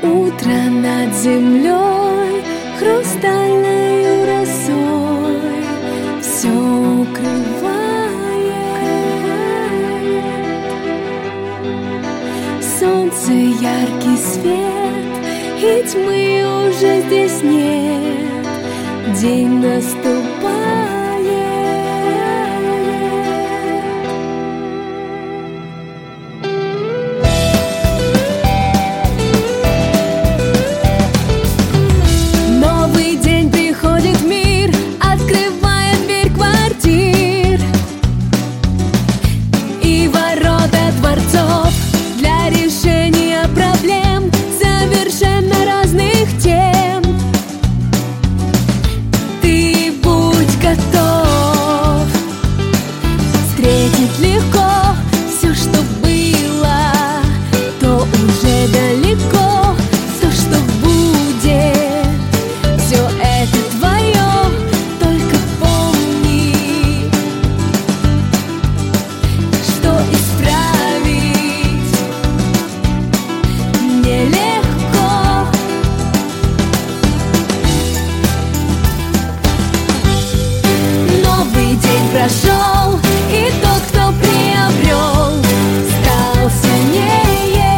Утро над землей хрустальной росой все укрывает. Солнце, яркий свет, и тьмы уже здесь нет. День наступает. Для решения проблем совершенно разных тем. Ты будь готов встретить легко все, что было, то уже далеко. Все, что будет, все это твое. Только помни, что исправить нелегко. Новый день прошел, и тот, кто приобрел, стал сильнее.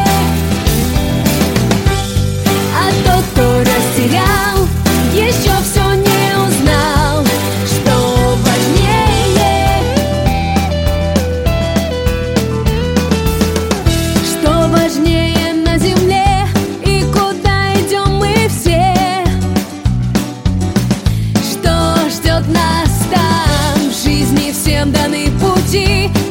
А тот, кто растерял, еще все не узнал, что важнее. Что важнее на земле и куда идем мы все? Что ждет нас там? В жизни всем даны пути.